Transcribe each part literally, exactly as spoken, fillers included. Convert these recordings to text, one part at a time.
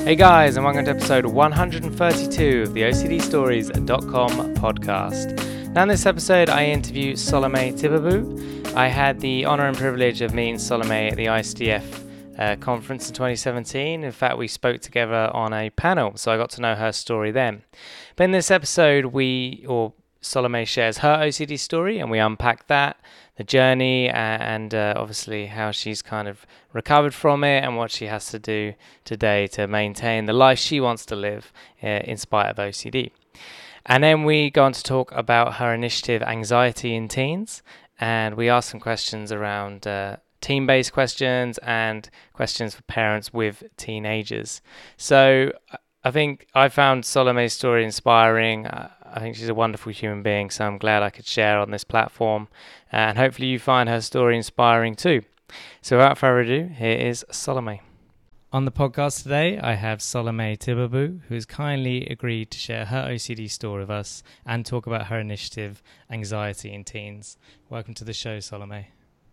Hey guys, and welcome to episode one hundred thirty-two of the O C D Stories dot com podcast. Now in this episode I interview Salome Tibabu. I had the honour and privilege of meeting Salome at the I S D F uh, conference in twenty seventeen. In fact, we spoke together on a panel, so I got to know her story then. But in this episode, we, or Salome shares her O C D story, and we unpack that, the journey, uh, and uh, obviously how she's kind of recovered from it and what she has to do today to maintain the life she wants to live uh, in spite of O C D. And then we go on to talk about her initiative, Anxiety in Teens, and we ask some questions around uh, team-based questions and questions for parents with teenagers. So I think I found Salome's story inspiring. Uh, I think she's a wonderful human being, so I'm glad I could share on this platform. And hopefully you find her story inspiring too. So without further ado, here is Salome. On the podcast today, I have Salome Tibabu, who has kindly agreed to share her O C D story with us and talk about her initiative, Anxiety in Teens. Welcome to the show, Salome.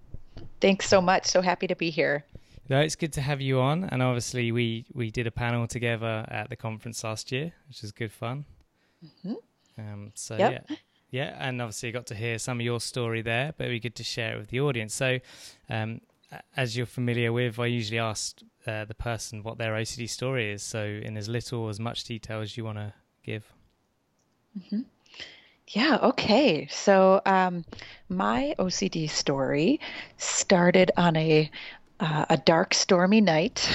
Thanks so much. So happy to be here. No, it's good to have you on. And obviously we, we did a panel together at the conference last year, which was good fun. Mm-hmm. Um, so yep. yeah, yeah, and obviously I got to hear some of your story there, but it'd be good to share it with the audience. So, um, as you're familiar with, I usually ask uh, the person what their O C D story is. So, in as little or as much detail as you want to give. Mm-hmm. Yeah. Okay. So, um, my O C D story started on a Uh, a dark, stormy night.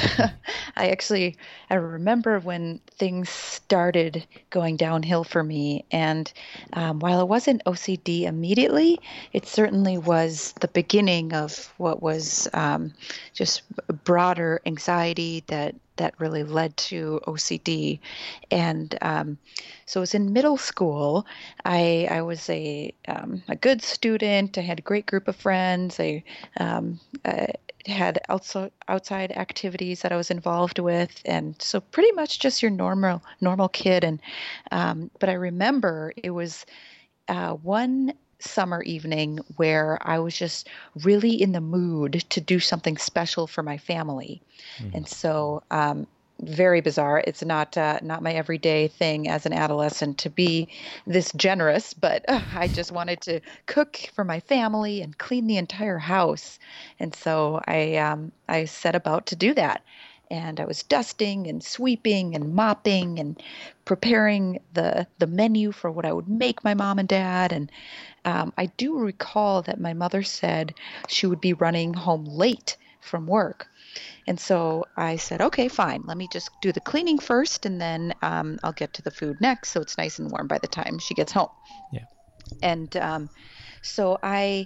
I actually, I remember when things started going downhill for me. And um, while it wasn't O C D immediately, it certainly was the beginning of what was um, just broader anxiety that that really led to O C D. And um, so it was in middle school. I, I was a, um, a good student. I had a great group of friends. I um, uh, had outside outside activities that I was involved with, and so pretty much just your normal normal kid. And um, but I remember it was uh, one summer evening where I was just really in the mood to do something special for my family, mm. and so. Um, very bizarre. It's not uh, not my everyday thing as an adolescent to be this generous, but uh, I just wanted to cook for my family and clean the entire house. And so I um, I set about to do that. And I was dusting and sweeping and mopping and preparing the the menu for what I would make my mom and dad. And um, I do recall that my mother said she would be running home late from work. And so I said, okay, fine. Let me just do the cleaning first, and then um, I'll get to the food next, so it's nice and warm by the time she gets home. Yeah. And um, so I,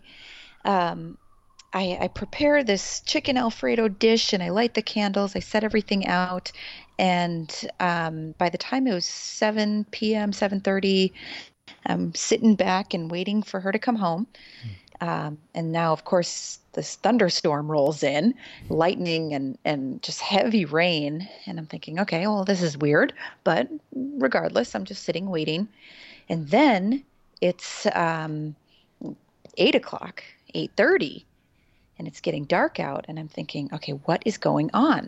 um, I, I prepare this chicken Alfredo dish, and I light the candles. I set everything out, and um, by the time it was seven p.m., seven thirty, I'm sitting back and waiting for her to come home. Mm. Um, and now, of course, this thunderstorm rolls in, lightning and, and just heavy rain. And I'm thinking, okay, well, this is weird. But regardless, I'm just sitting waiting. And then it's um, eight o'clock, eight thirty, and it's getting dark out. And I'm thinking, okay, what is going on?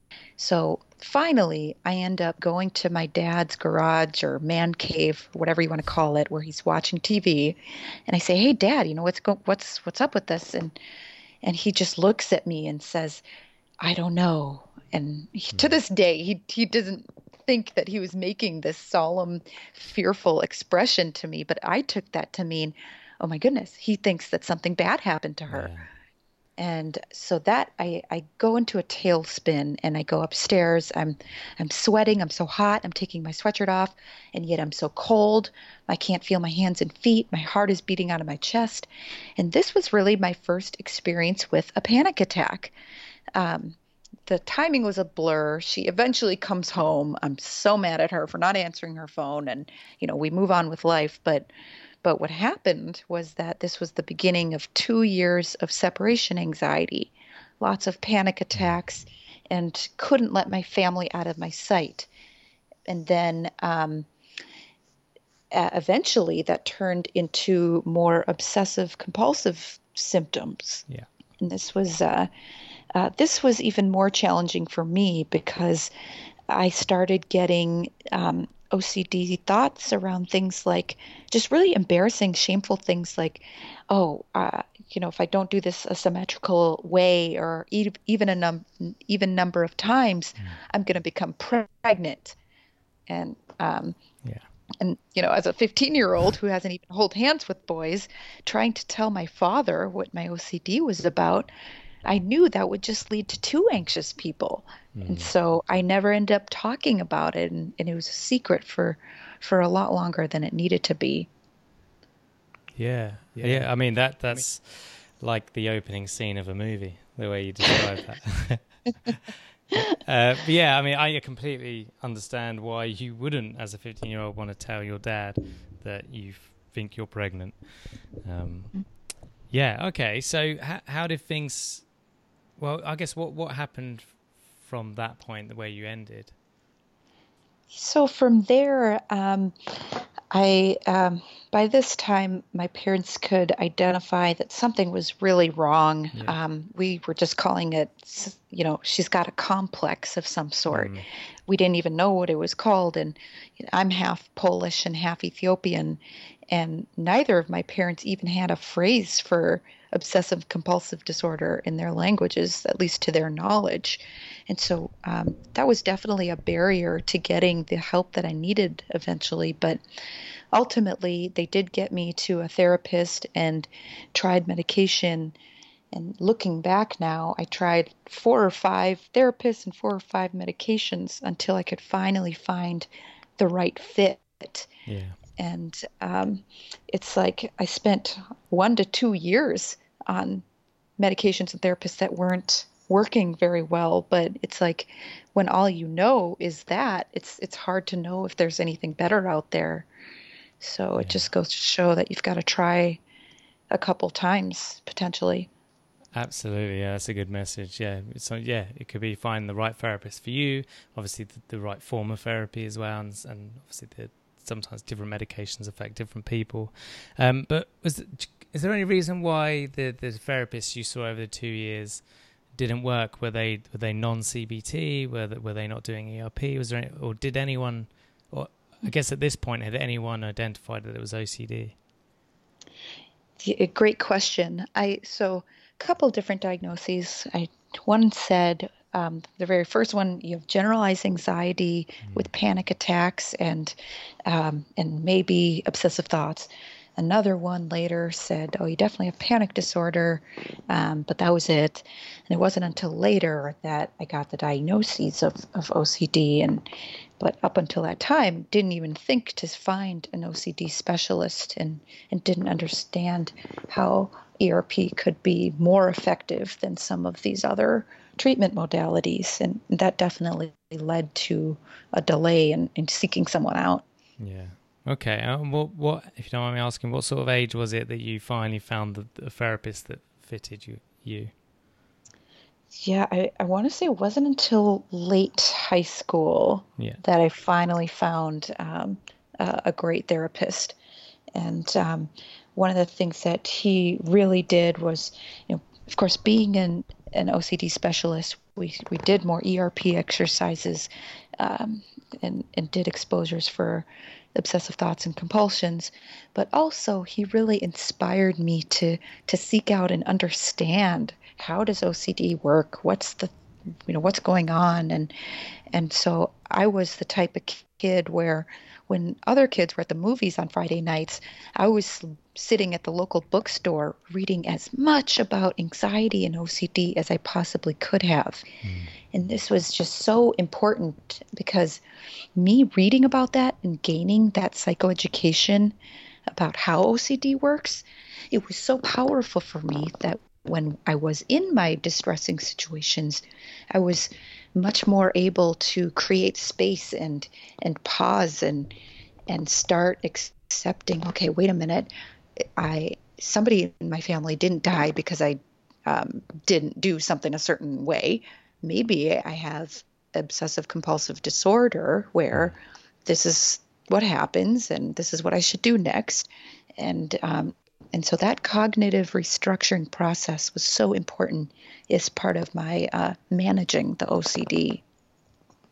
So finally, I end up going to my dad's garage or man cave, whatever you want to call it, where he's watching T V. And I say, "Hey, Dad, you know what's go- what's what's up with this?" And and he just looks at me and says, "I don't know." And he, to this day, he he doesn't think that he was making this solemn, fearful expression to me, but I took that to mean, "Oh my goodness, he thinks that something bad happened to her." Yeah. And so that I, I go into a tailspin, and I go upstairs. I'm I'm sweating. I'm so hot. I'm taking my sweatshirt off, and yet I'm so cold. I can't feel my hands and feet. My heart is beating out of my chest. And this was really my first experience with a panic attack. Um, the timing was a blur. She eventually comes home. I'm so mad at her for not answering her phone, and you know we move on with life. But But what happened was that this was the beginning of two years of separation anxiety, lots of panic attacks, and couldn't let my family out of my sight. And then um, uh, eventually that turned into more obsessive compulsive symptoms. Yeah. And this was uh, uh, this was even more challenging for me because I started getting um, O C D thoughts around things like just really embarrassing, shameful things like, oh, uh, you know, if I don't do this a symmetrical way or e even a num even number of times, Mm. I'm going to become pregnant. And um, Yeah. and you know, as a fifteen year old who hasn't even hold hands with boys, trying to tell my father what my O C D was about, I knew that would just lead to two anxious people. And Mm. so I never ended up talking about it, and, and it was a secret for for a lot longer than it needed to be. Yeah. Yeah. I mean, that that's like the opening scene of a movie, the way you describe that. Uh, but yeah, I mean, I completely understand why you wouldn't, as a fifteen-year-old, want to tell your dad that you think you're pregnant. Um, yeah, okay. So how, how did things... Well, I guess what, what happened from that point, the way you ended? So from there, um, I um, by this time my parents could identify that something was really wrong. Yeah. Um, we were just calling it, you know, she's got a complex of some sort. Mm. We didn't even know what it was called, and I'm half Polish and half Ethiopian, and neither of my parents even had a phrase for obsessive compulsive disorder in their languages, at least to their knowledge. And so um, that was definitely a barrier to getting the help that I needed eventually. But ultimately, they did get me to a therapist and tried medication. And looking back now, I tried four or five therapists and four or five medications until I could finally find the right fit. Yeah. And um, it's like I spent one to two years on medications and therapists that weren't working very well. But it's like when all you know is that, it's it's hard to know if there's anything better out there. So it Yeah. just goes to show that you've got to try a couple times potentially. Absolutely, yeah, that's a good message. Yeah, so yeah, it could be finding the right therapist for you, obviously the, the right form of therapy as well, and, and obviously the, sometimes different medications affect different people. Um, but was it, is there any reason why the the therapists you saw over the two years didn't work? Were they were they non C B T? Were they, were they not doing E R P? Was there any, or did anyone, or I guess at this point had anyone identified that it was O C D? A great question. I so a couple different diagnoses. I one said um, the very first one, you have generalized anxiety Mm. with panic attacks and um, and maybe obsessive thoughts. Another one later said, "Oh, you definitely have panic disorder," um, but that was it. And it wasn't until later that I got the diagnoses of, of O C D. And but up until that time, didn't even think to find an O C D specialist, and and didn't understand how E R P could be more effective than some of these other treatment modalities. And that definitely led to a delay in, in seeking someone out. Yeah. Okay. Um, what, what, if you don't mind me asking, what sort of age was it that you finally found the, the therapist that fitted you? You? Yeah, I, I want to say it wasn't until late high school Yeah. that I finally found um, a, a great therapist. And um, one of the things that he really did was, you know, of course, being an, an O C D specialist, we, we did more E R P exercises um, and, and did exposures for obsessive thoughts and compulsions. But also, he really inspired me to to seek out and understand, how does O C D work? What's the, you know, what's going on? And and so I was the type of kid where when other kids were at the movies on Friday nights, I was sitting at the local bookstore reading as much about anxiety and O C D as I possibly could have. Mm. And this was just so important because me reading about that and gaining that psychoeducation about how O C D works, it was so powerful for me that when I was in my distressing situations, I was much more able to create space and and pause and and start accepting, okay, wait a minute, I somebody in my family didn't die because I um, didn't do something a certain way. Maybe I have obsessive compulsive disorder where this is what happens and this is what I should do next. And um, and so that cognitive restructuring process was so important as part of my uh, managing the O C D.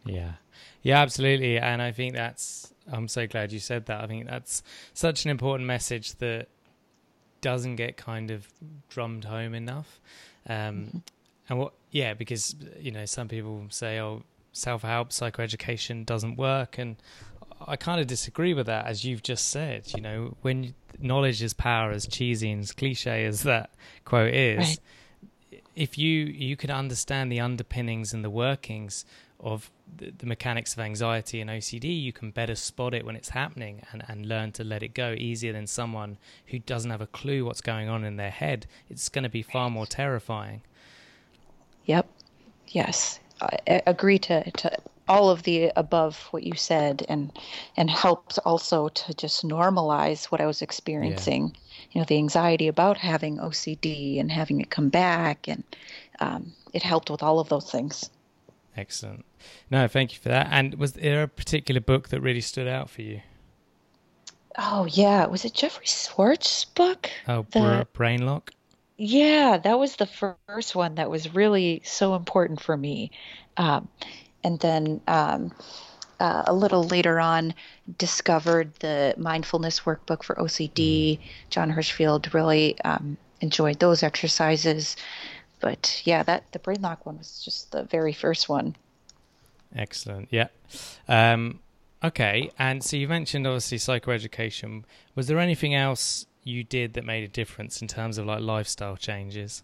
Yeah. Yeah, absolutely. And I think that's, I'm so glad you said that. I think that's such an important message that doesn't get kind of drummed home enough. Um, Mm-hmm. and what, yeah, because, you know, some people say, oh, self-help, psychoeducation doesn't work. And I kind of disagree with that, as you've just said. You know, when knowledge is power, as cheesy and as cliche as that quote is, Right. if you you can understand the underpinnings and the workings of the, the mechanics of anxiety and O C D, you can better spot it when it's happening and, and learn to let it go easier than someone who doesn't have a clue what's going on in their head. It's going to be far more terrifying. Yep. Yes. I I agree to, to all of the above what you said, and and helped also to just normalize what I was Yeah, experiencing. You know, the anxiety about having O C D and having it come back, and um, it helped with all of those things. excellent. No, thank you for that. And was there a particular book that really stood out for you? Oh yeah, was it Jeffrey Schwartz's book? Oh, Br- The Brainlock? Yeah, that was the first one that was really so important for me. Um, and then um, uh, a little later on, discovered the mindfulness workbook for Mm, O C D. John Hirschfield really um, enjoyed those exercises. But yeah, that the brain lock one was just the very first one. excellent. Yeah. Um, okay. And so you mentioned obviously psychoeducation. Was there anything else you did that made a difference in terms of like lifestyle changes?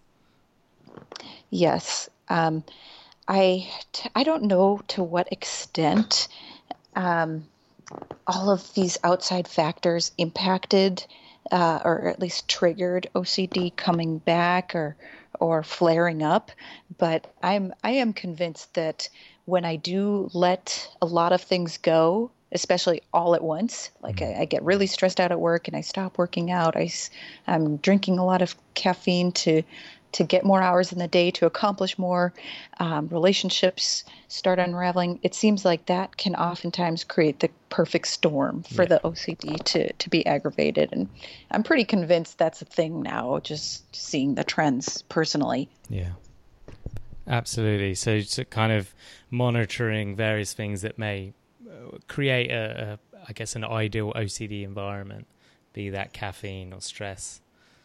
Yes. Um, I t- I don't know to what extent um, all of these outside factors impacted uh, or at least triggered O C D coming back or or flaring up. But I'm I am convinced that when I do let a lot of things go, especially all at once, like Mm, I, I get really stressed out at work and I stop working out, I, am drinking a lot of caffeine to to get more hours in the day to accomplish more, um, relationships start unraveling. It seems like that can oftentimes create the perfect storm for yeah. the O C D to to be aggravated. And I'm pretty convinced that's a thing now, just seeing the trends personally. Yeah. Absolutely. So, so kind of monitoring various things that may uh, create a, a, I guess, an ideal O C D environment, be that caffeine or stress.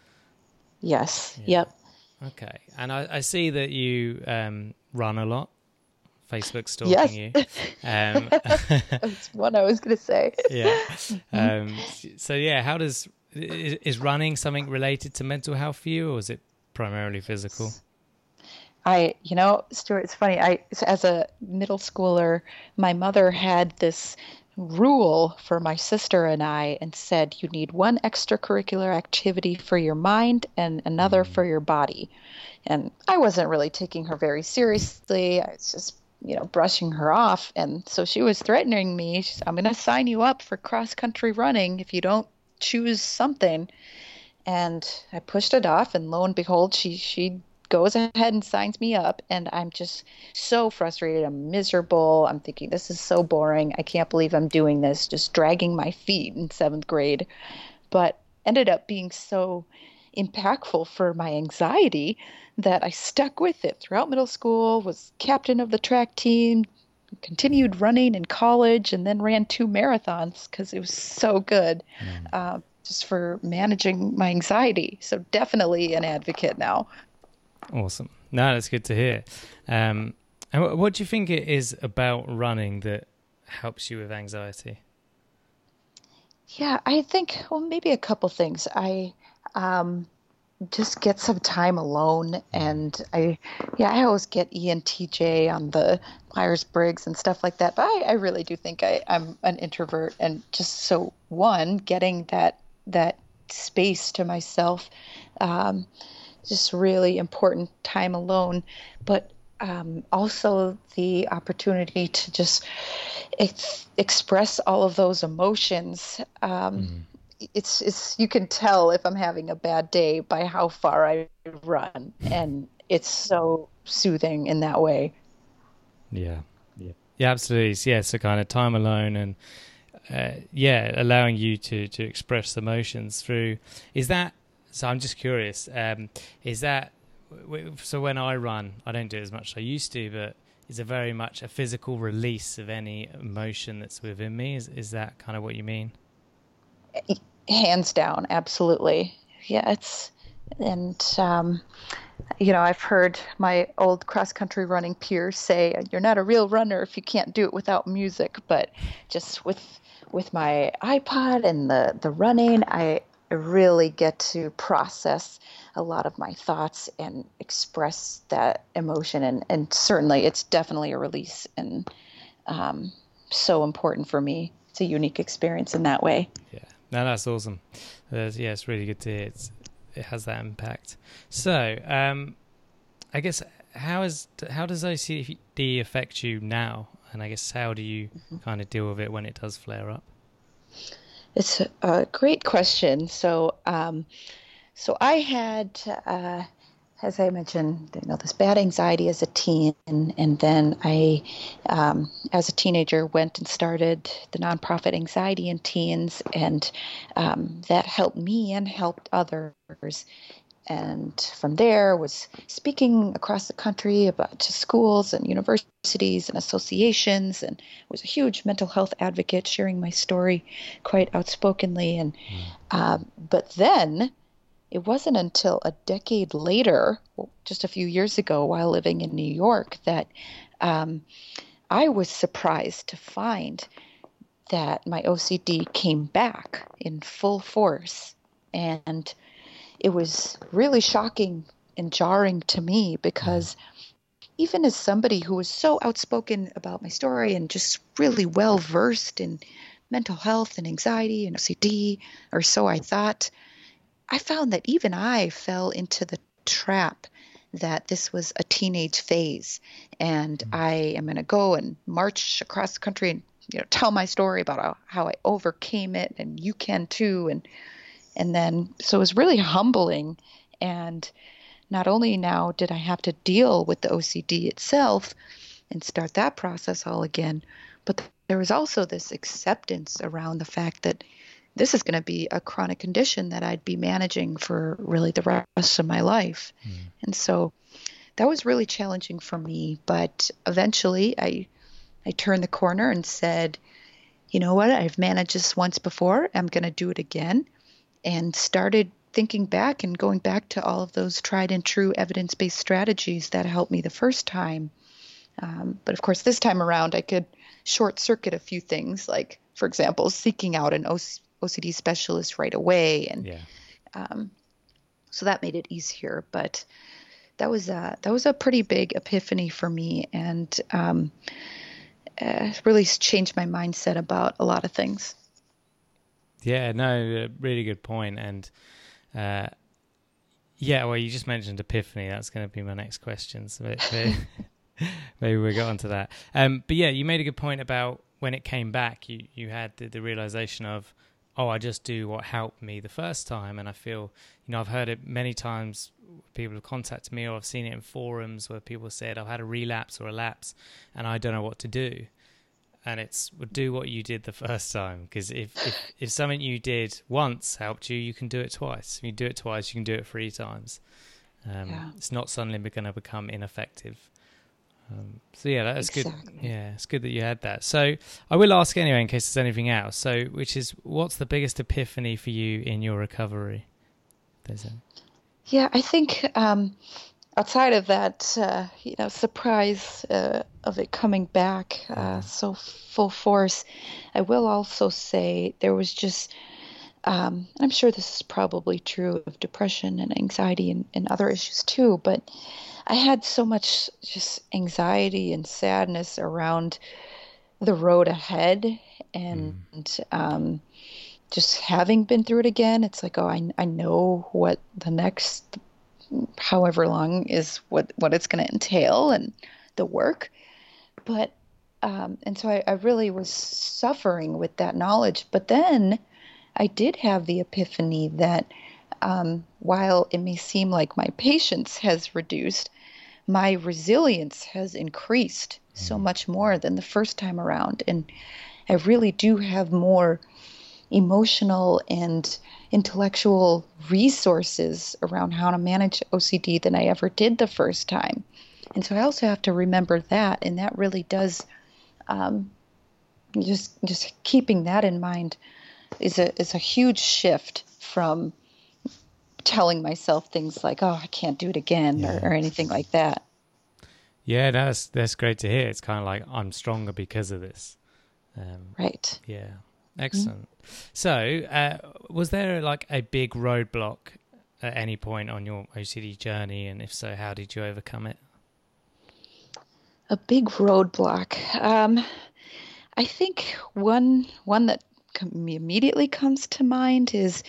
Yes. Yeah. Yep. Okay. And I, I see that you um, run a lot. Facebook stalking Yes. you. Um, That's what I was going to say. yeah. Um, so yeah, how does is, is running something related to mental health for you, or is it primarily physical? I, you know, Stuart, it's funny. I, as a middle schooler, my mother had this rule for my sister and I and said, you need one extracurricular activity for your mind and another Mm, for your body. And I wasn't really taking her very seriously. I was just, you know, brushing her off. And so she was threatening me. She said, I'm going to sign you up for cross country running if you don't choose something. And I pushed it off, and lo and behold, she she goes ahead and signs me up, and I'm just so frustrated. I'm miserable. I'm thinking this is so boring. I can't believe I'm doing this, just dragging my feet in seventh grade. But ended up being so impactful for my anxiety that I stuck with it throughout middle school, was captain of the track team, continued running in college, and then ran two marathons because it was so good. mm. Uh, just for managing my anxiety. So definitely an advocate now. Awesome. No, that's good to hear. Um, and what, what do you think it is about running that helps you with anxiety? Yeah, I think, well, maybe a couple things. I um, just get some time alone, Mm, and I, yeah, I always get E N T J on the Myers-Briggs and stuff like that. But I, I really do think I, I'm an introvert, and just so one, getting that that space to myself, um, just really important time alone. But um, also the opportunity to just ex- express all of those emotions. Um, mm. it's it's you can tell if I'm having a bad day by how far I run, and it's so soothing in that way. Yeah. Yeah. Yeah, absolutely. So, yeah, so kind of time alone and uh, yeah, allowing you to to express emotions through. Is that so? I'm just curious. Um, is that w- so? When I run, I don't do it as much as I used to, but is a very much a physical release of any emotion that's within me. Is is that kind of what you mean? Hands down, absolutely. Yeah, it's, and, um, you know, I've heard my old cross country running peers say, you're not a real runner if you can't do it without music. But just with, with my iPod and the, the running, I really get to process a lot of my thoughts and express that emotion. And, and certainly it's definitely a release, and um, so important for me. It's a unique experience in that way. Yeah. No, that's awesome. Uh, yeah, it's really good to hear. It's, it has that impact. So, um, I guess how is how does O C D affect you now? And I guess how do you mm-hmm. kind of deal with it when it does flare up? It's a, a great question. So, um, so I had, uh, as I mentioned, you know, this bad anxiety as a teen, and, and then I, um, as a teenager, went and started the nonprofit Anxiety in Teens, and um, that helped me and helped others. And from there, was speaking across the country about to schools and universities and associations, and was a huge mental health advocate, sharing my story quite outspokenly. And mm. um, but then. It wasn't until a decade later, just a few years ago, while living in New York, that um, I was surprised to find that my O C D came back in full force. And it was really shocking and jarring to me, because even as somebody who was so outspoken about my story and just really well versed in mental health and anxiety and O C D, or so I thought, I found that even I fell into the trap that this was a teenage phase, and mm-hmm. I am going to go and march across the country and, you know, tell my story about how, how I overcame it, and you can too. And, and then, so it was really humbling. And not only now did I have to deal with the O C D itself and start that process all again, but there was also this acceptance around the fact that this is going to be a chronic condition that I'd be managing for really the rest of my life. Mm. And so that was really challenging for me. But eventually I I turned the corner and said, you know what, I've managed this once before. I'm going to do it again. And started thinking back and going back to all of those tried and true evidence-based strategies that helped me the first time. Um, but of course, this time around, I could short circuit a few things, like, for example, seeking out an O C D O C D specialist right away. And yeah. um, so that made it easier, but that was a, that was a pretty big epiphany for me, and um, uh, really changed my mindset about a lot of things. Yeah, no, really good point. And uh, yeah, well, you just mentioned epiphany. That's going to be my next question. So maybe, maybe we'll get onto that. Um, but yeah, you made a good point about when it came back, you, you had the, the realization of, oh, I just do what helped me the first time. And I feel, you know, I've heard it many times. People have contacted me, or I've seen it in forums where people said, I've had a relapse or a lapse and I don't know what to do. And it's, well, do what you did the first time. Because if, if, if something you did once helped you, you can do it twice. If you do it twice, you can do it three times. Um, yeah. It's not suddenly going to become ineffective. Um, so yeah, that's exactly. good. Yeah, it's good that you had that. So I will ask anyway, in case there's anything else. So, which is, what's the biggest epiphany for you in your recovery? There's a... Yeah, I think um, outside of that, uh, you know, surprise uh, of it coming back uh, so full force, I will also say there was just, um, I'm sure this is probably true of depression and anxiety and, and other issues too, but I had so much just anxiety and sadness around the road ahead, and mm. um, just having been through it again, it's like, oh, I, I know what the next however long is, what, what it's going to entail and the work. But, um, and so I, I really was suffering with that knowledge. But then I did have the epiphany that um, while it may seem like my patience has reduced, my resilience has increased so much more than the first time around. And I really do have more emotional and intellectual resources around how to manage O C D than I ever did the first time. And so I also have to remember that, and that really does um, just just keeping that in mind is a is a huge shift from telling myself things like, "Oh, I can't do it again," or, Yeah. or anything like that. Yeah, that's that's great to hear. It's kind of like I'm stronger because of this. Um, Right. yeah, Mhm. excellent. So, uh, was there like a big roadblock at any point on your O C D journey, and if so, how did you overcome it? A big roadblock. Um, I think one one that com- immediately comes to mind is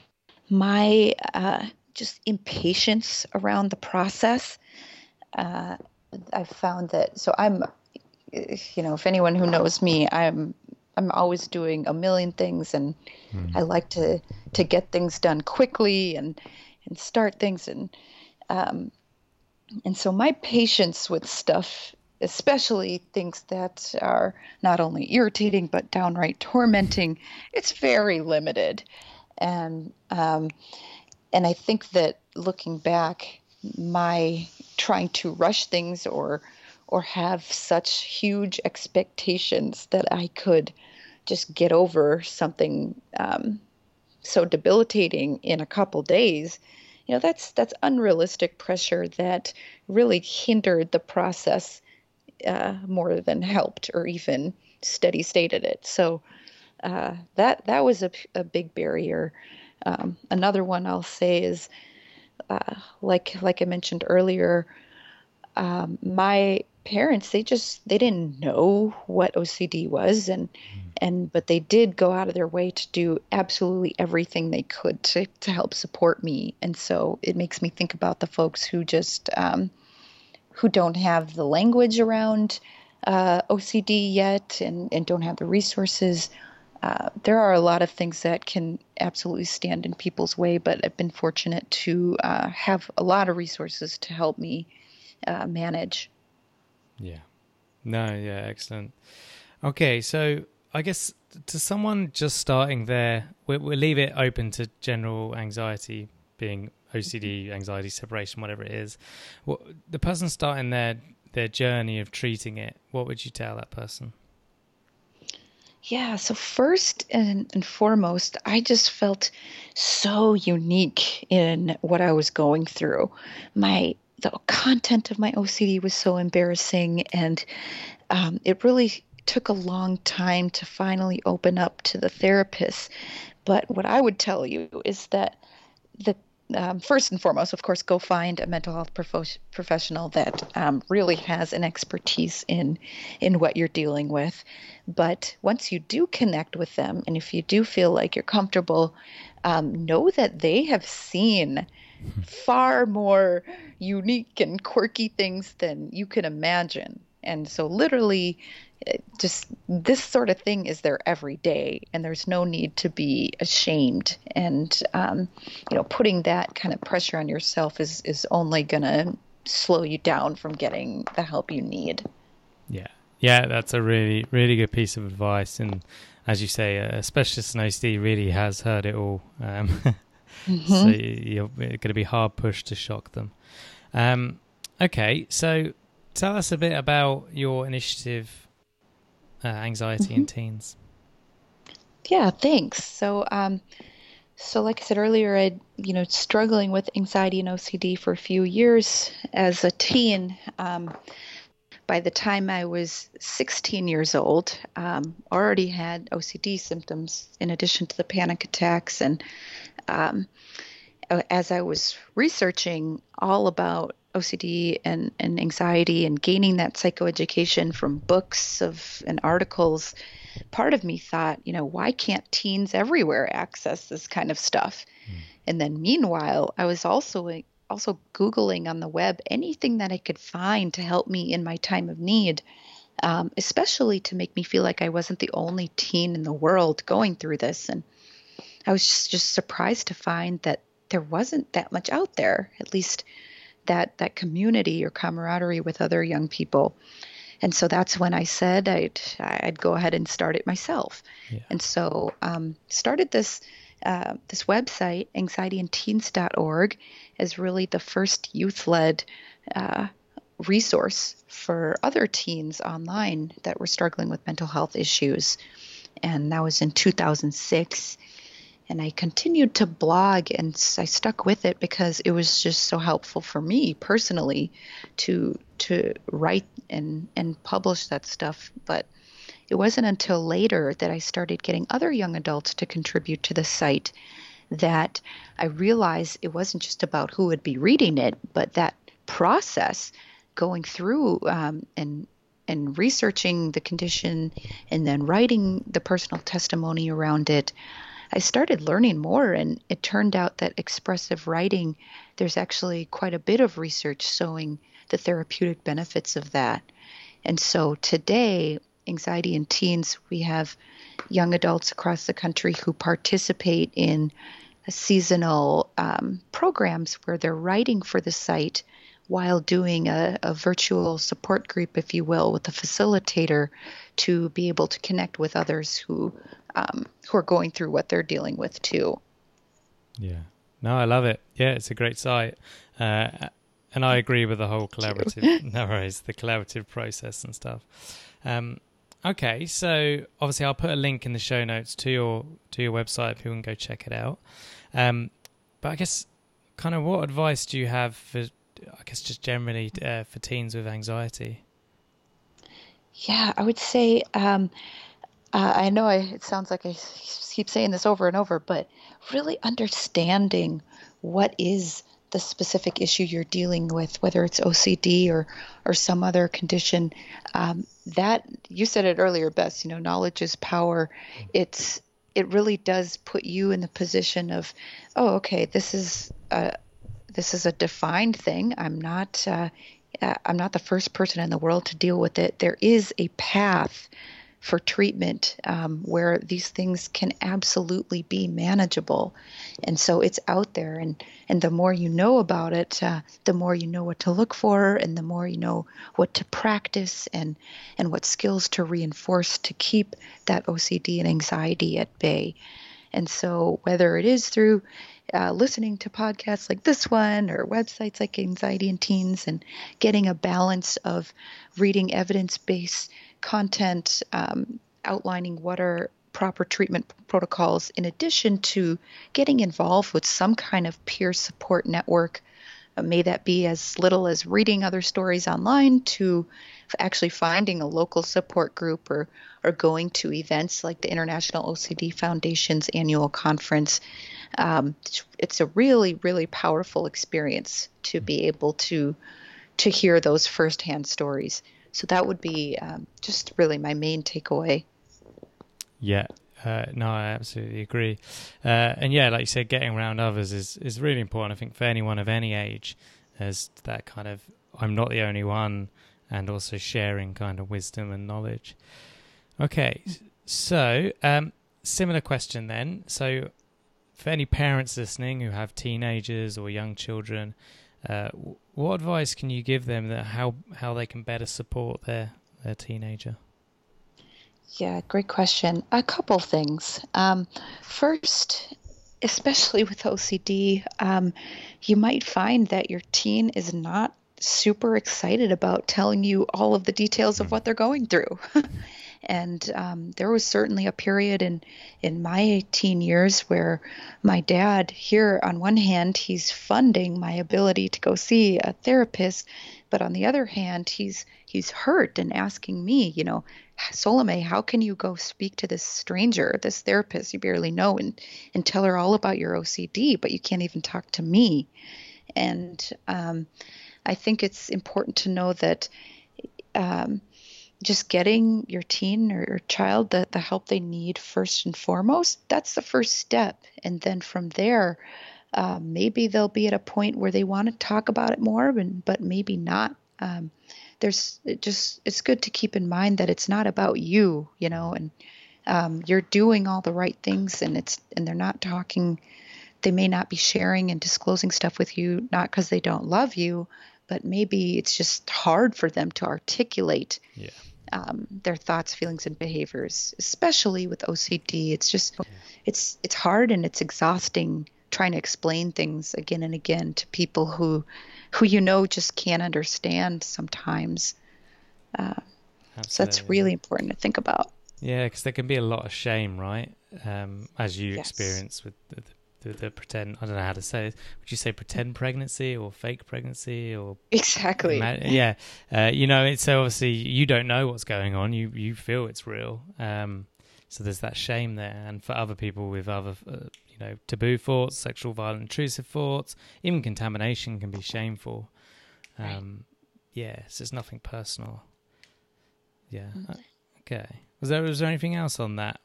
my uh, just impatience around the process. Uh, I've found that so I'm, you know, if anyone who knows me, I'm I'm always doing a million things, and Hmm. I like to to get things done quickly and and start things, and um, and so my patience with stuff, especially things that are not only irritating but downright tormenting, it's very limited. And um, and I think that looking back, my trying to rush things or or have such huge expectations that I could just get over something um, so debilitating in a couple days, you know, that's that's unrealistic pressure that really hindered the process uh, more than helped or even steady stated it. So uh, that that was a, a big barrier. Um, another one I'll say is uh, like like I mentioned earlier, um, my parents they just they didn't know what O C D was, and and but they did go out of their way to do absolutely everything they could to to help support me. And so it makes me think about the folks who just um, who don't have the language around uh, O C D yet, and and don't have the resources. Uh, there are a lot of things that can absolutely stand in people's way, but I've been fortunate to uh, have a lot of resources to help me uh, manage. Yeah. No. Yeah. Excellent. Okay, so I guess to someone just starting there, we'll, we'll leave it open to general anxiety, being O C D, anxiety separation, whatever it is. What, the person starting their their journey of treating it, what would you tell that person? Yeah, so first and, and foremost, I just felt so unique in what I was going through. My the content of my O C D was so embarrassing, and um, it really took a long time to finally open up to the therapist. But what I would tell you is that the um, first and foremost, of course, go find a mental health profo- professional that um, really has an expertise in in what you're dealing with. But once you do connect with them, and if you do feel like you're comfortable, um, know that they have seen far more unique and quirky things than you can imagine. And so, literally, eh, just this sort of thing is there every day, and there's no need to be ashamed. And, um, you know, putting that kind of pressure on yourself is, is only going to slow you down from getting the help you need. Yeah, yeah, that's a really really good piece of advice, and as you say, a specialist in O C D really has heard it all. Um, so Hmm. you're going to be hard pushed to shock them. Um, okay, so tell us a bit about your initiative, uh, Anxiety in Hmm. Teens. Yeah, thanks. So, um, so like I said earlier, I, you know, struggling with anxiety and O C D for a few years as a teen. Um, by the time I was sixteen years old, um, already had O C D symptoms in addition to the panic attacks. And um, as I was researching all about O C D and, and anxiety and gaining that psychoeducation from books of and articles, part of me thought, you know, why can't teens everywhere access this kind of stuff? Mm. And then meanwhile, I was also also Googling on the web anything that I could find to help me in my time of need, um, especially to make me feel like I wasn't the only teen in the world going through this. And I was just, just surprised to find that there wasn't that much out there, at least that that community or camaraderie with other young people. And so that's when I said I'd I'd go ahead and start it myself. Yeah. And so um, started this uh, this website, anxiety in teens dot org, as really the first youth-led uh, resource for other teens online that were struggling with mental health issues. And that was in two thousand six. And I continued to blog, and I stuck with it because it was just so helpful for me personally to to write and, and publish that stuff. But it wasn't until later that I started getting other young adults to contribute to the site that I realized it wasn't just about who would be reading it, but that process going through um, and and researching the condition and then writing the personal testimony around it. I started learning more, and it turned out that expressive writing, there's actually quite a bit of research showing the therapeutic benefits of that. And so today, Anxiety in Teens, we have young adults across the country who participate in seasonal um, programs where they're writing for the site while doing a, a virtual support group, if you will, with a facilitator to be able to connect with others who um, who are going through what they're dealing with too. Yeah. No, I love it. Yeah, it's a great site. Uh, and I agree with the whole collaborative, no worries, the collaborative process and stuff. Um, okay, so obviously I'll put a link in the show notes to your to your website if you can go check it out. Um, but I guess kind of what advice do you have for, I guess just generally uh, for teens with anxiety? Yeah, I would say, um, uh, I know I, it sounds like I keep saying this over and over, but really understanding what is the specific issue you're dealing with, whether it's O C D or or some other condition. Um, that you said it earlier best, you know, knowledge is power. It's it really does put you in the position of, oh, okay, this is a this is a defined thing. I'm not uh, uh, I'm not the first person in the world to deal with it. There is a path for treatment um, where these things can absolutely be manageable. And so it's out there. And, and the more you know about it, uh, the more you know what to look for, and the more you know what to practice and, and what skills to reinforce to keep that O C D and anxiety at bay. And so whether it is through uh, listening to podcasts like this one or websites like Anxiety in Teens and getting a balance of reading evidence-based content, um, outlining what are proper treatment protocols, in addition to getting involved with some kind of peer support network. Uh, may that be as little as reading other stories online to actually finding a local support group or, or going to events like the International O C D Foundation's annual conference. Um, it's, it's a really, really powerful experience to be able to to hear those firsthand stories. So that would be um, just really my main takeaway. Yeah, uh, no, I absolutely agree. Uh, and yeah, like you said, getting around others is, is really important. I think for anyone of any age, there's that kind of, I'm not the only one, and also sharing kind of wisdom and knowledge. Okay, so um, similar question then. So for any parents listening who have teenagers or young children, Uh, what advice can you give them that how, how they can better support their, their teenager? Yeah, great question. A couple things. Um, first, especially with O C D, um, you might find that your teen is not super excited about telling you all of the details of what they're going through. And um, there was certainly a period in, in my teen years where my dad, here on one hand, he's funding my ability to go see a therapist, but on the other hand, he's he's hurt and asking me, you know, Solomé, how can you go speak to this stranger, this therapist you barely know, and, and tell her all about your O C D, but you can't even talk to me? And um, I think it's important to know that um, just getting your teen or your child the, the help they need first and foremost, that's the first step. And then from there, uh, maybe they'll be at a point where they want to talk about it more, but, but maybe not. Um, there's it just, it's good to keep in mind that it's not about you, you know, and um, you're doing all the right things, and it's, and they're not talking, they may not be sharing and disclosing stuff with you, not because they don't love you, but maybe it's just hard for them to articulate Yeah. Um, their thoughts, feelings, and behaviors, especially with O C D. It's just, it's it's hard and it's exhausting trying to explain things again and again to people who who you know just can't understand sometimes. Uh, so that's really important to think about. Yeah, because there can be a lot of shame, right? Um, as you Yes. experience with the, the, the pretend, I don't know how to say it. Would you say pretend pregnancy or fake pregnancy or Exactly? Ima- yeah, uh, you know, it's so obviously you don't know what's going on. You you feel it's real. Um, so there's that shame there, and for other people with other, uh, you know, taboo thoughts, sexual, violent, intrusive thoughts, even contamination can be shameful. Um, Right. Yeah, so it's nothing personal. Yeah. Mm-hmm. Okay. Was there was there anything else on that?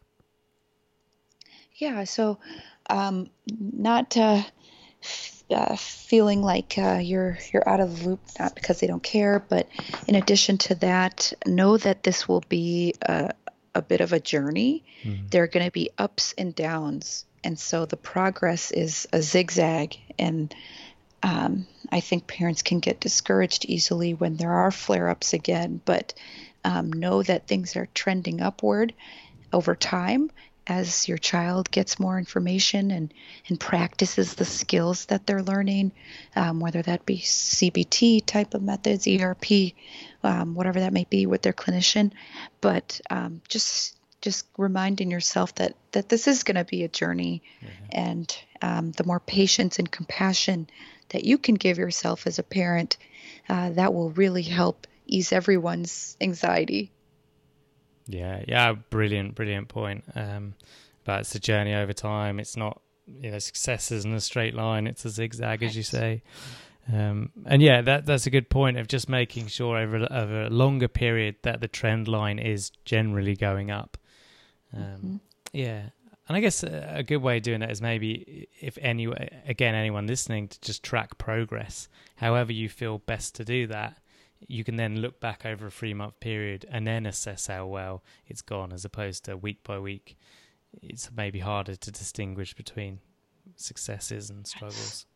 Yeah. So, um, not uh, f- uh, feeling like uh, you're you're out of the loop, not because they don't care, but in addition to that, know that this will be a, a bit of a journey. Mm-hmm. There are going to be ups and downs, and so the progress is a zigzag. And um, I think parents can get discouraged easily when there are flare-ups again, but um, know that things are trending upward over time as your child gets more information and, and practices the skills that they're learning, um, whether that be C B T type of methods, E R P, um, whatever that may be with their clinician. But um, just just reminding yourself that, that this is going to be a journey, mm-hmm. and um, the more patience and compassion that you can give yourself as a parent, uh, that will really help ease everyone's anxiety. Yeah, yeah, brilliant, brilliant point. Um, but it's a journey over time. It's not, you know, success isn't a straight line. It's a zigzag, right. As you say. Um, and yeah, that that's a good point of just making sure over, over a longer period that the trend line is generally going up. Um, mm-hmm. Yeah. And I guess a, a good way of doing that is maybe if any, again, anyone listening, to just track progress, however you feel best to do that. You can then look back over a three-month period and then assess how well it's gone, as opposed to week by week. It's maybe harder to distinguish between successes and struggles.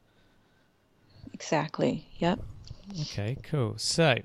Exactly. Yep. Okay, cool. So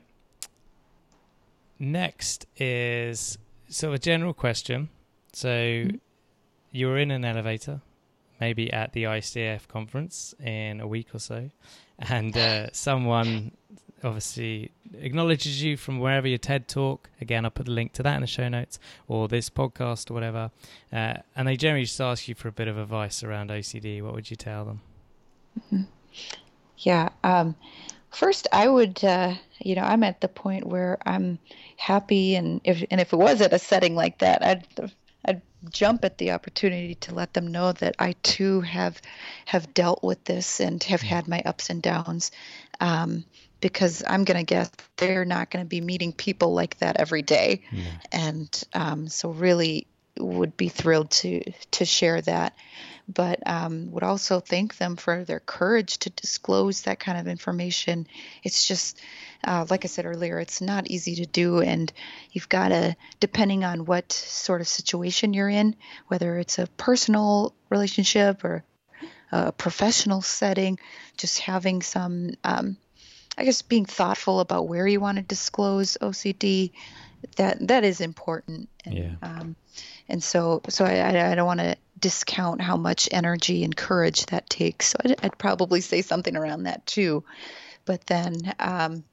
next is sort of a general question. So mm-hmm. you were in an elevator, maybe at the I C A F conference in a week or so, and uh, someone obviously acknowledges you from wherever your TED talk. Again, I'll put the link to that in the show notes, or this podcast or whatever. Uh, and they generally just ask you for a bit of advice around O C D. What would you tell them? Mm-hmm. Yeah. Um, first, I would, uh, you know, I'm at the point where I'm happy, and if and if it was at a setting like that, I'd I'd jump at the opportunity to let them know that I too have have dealt with this and have had my ups and downs. Um, because I'm going to guess they're not going to be meeting people like that every day. Yeah. And um, so really would be thrilled to to share that. But um, would also thank them for their courage to disclose that kind of information. It's just, uh, like I said earlier, it's not easy to do. And you've got to, depending on what sort of situation you're in, whether it's a personal relationship or a professional setting, just having some... Um, I guess being thoughtful about where you want to disclose O C D, that that is important. And, yeah. Um, and so, so I, I don't want to discount how much energy and courage that takes. So I'd, I'd probably say something around that too. But then um,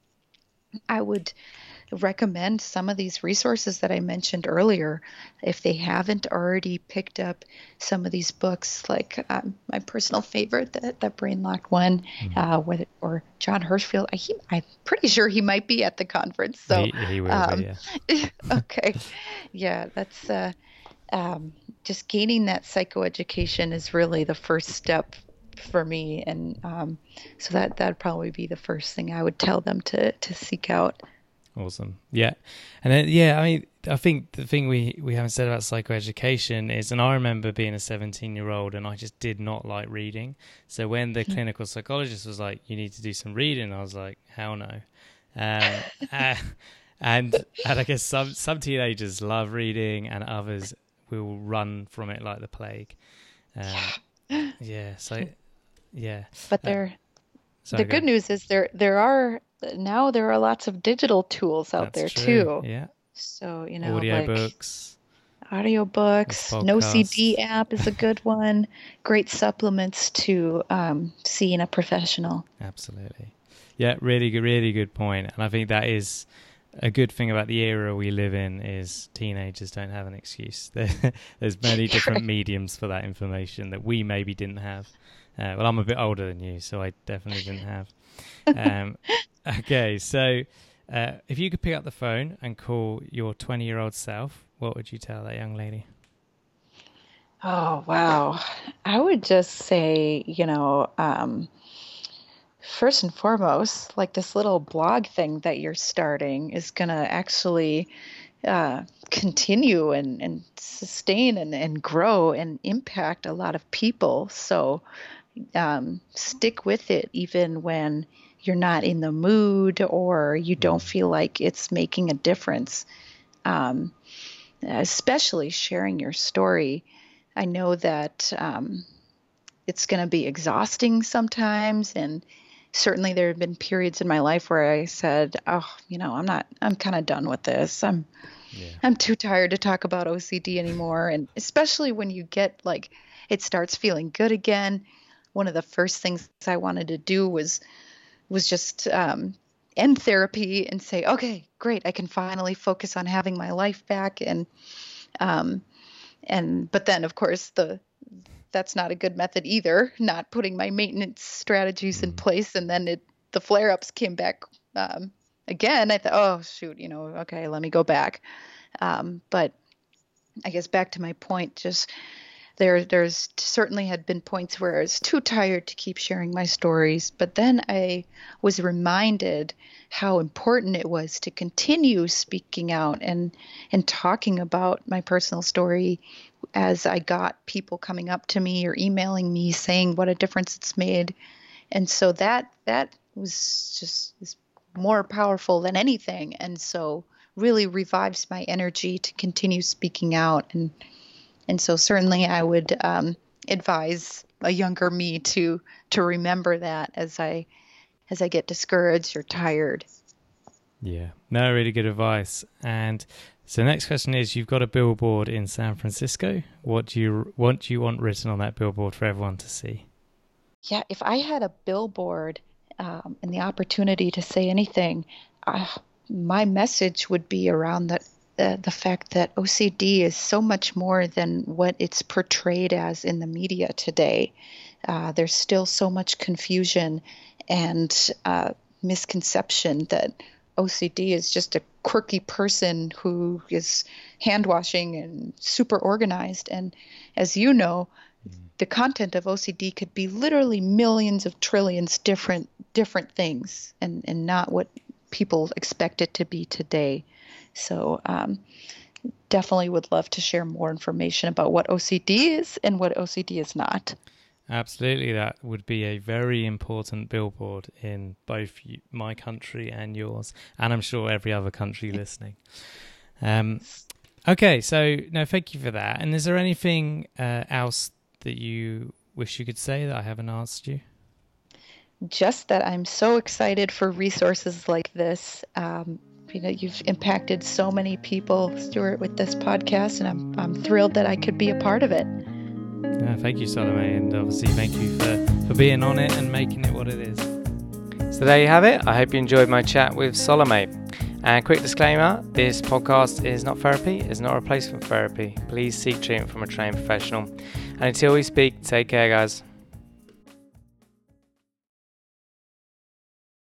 I would recommend some of these resources that I mentioned earlier. If they haven't already picked up some of these books, like um, my personal favorite, that, that Brain Locked one, mm-hmm. uh, whether, or John Hirschfield, I, he, I'm pretty sure he might be at the conference. So he, he will um, be, yeah. Okay. Yeah, that's uh, um, just gaining that psychoeducation is really the first step for me. And um, so that that'd probably be the first thing I would tell them to to seek out. Awesome. Yeah. And then, yeah, I mean, I think the thing we, we haven't said about psychoeducation is, and I remember being a seventeen year old and I just did not like reading. So when the mm-hmm. clinical psychologist was like, you need to do some reading, I was like, hell no. Um, uh, and, and I guess some, some teenagers love reading and others will run from it like the plague. Um, yeah. yeah. So, yeah. But there, uh, the good news is there, there are, now there are lots of digital tools out That's there true. too. Yeah. So, you know, audio like, books. audiobooks. No C D app is a good one. Great supplements to um, seeing a professional. Absolutely. Yeah, really good, really good point. And I think that is a good thing about the era we live in is teenagers don't have an excuse. There's many different mediums for that information that we maybe didn't have. Uh, well, I'm a bit older than you, so I definitely didn't have. Um, okay, so uh, if you could pick up the phone and call your twenty-year-old self, what would you tell that young lady? Oh, wow. I would just say, you know, um, first and foremost, like this little blog thing that you're starting is going to actually uh, continue and, and sustain and, and grow and impact a lot of people. So um, stick with it even when you're not in the mood or you don't feel like it's making a difference. Um, especially sharing your story. I know that um, it's going to be exhausting sometimes, and certainly there have been periods in my life where I said, oh, you know, I'm not, I'm kind of done with this. I'm, yeah. I'm too tired to talk about O C D anymore. And especially when you get like, it starts feeling good again. One of the first things I wanted to do was, was just um, end therapy and say, okay, great. I can finally focus on having my life back. And, um, and, but then of course the, that's not a good method either, not putting my maintenance strategies in place. And then it, the flare-ups came back um, again. I thought, oh, shoot, you know, okay, let me go back. Um, but I guess back to my point, just there, there's certainly had been points where I was too tired to keep sharing my stories. But then I was reminded how important it was to continue speaking out and, and talking about my personal story as I got people coming up to me or emailing me saying what a difference it's made. And so that that was just is more powerful than anything. And so really revives my energy to continue speaking out. And and so certainly I would um, advise a younger me to to remember that as I as I get discouraged or tired. Yeah, no, really good advice. And so next question is, you've got a billboard in San Francisco. What do you what do you want written on that billboard for everyone to see? Yeah, if I had a billboard um, and the opportunity to say anything, uh, my message would be around that the, the fact that O C D is so much more than what it's portrayed as in the media today. Uh, there's still so much confusion and uh, misconception that O C D is just a quirky person who is hand washing and super organized. And as you know, the content of O C D could be literally millions of trillions different different things, and, and not what people expect it to be today. So um, definitely would love to share more information about what O C D is and what O C D is not. Absolutely, that would be a very important billboard in both my country and yours, and I'm sure every other country listening. Um, okay, so no, thank you for that. And is there anything uh, else that you wish you could say that I haven't asked you? Just that I'm so excited for resources like this. Um, you know, you've impacted so many people, Stuart, with this podcast, and I'm I'm thrilled that I could be a part of it. Yeah, thank you, Salome, and obviously thank you for, for being on it and making it what it is. So there you have it. I hope you enjoyed my chat with Salome. And quick disclaimer, this podcast is not therapy, it's not a replacement for therapy. Please seek treatment from a trained professional. And until we speak, take care, guys.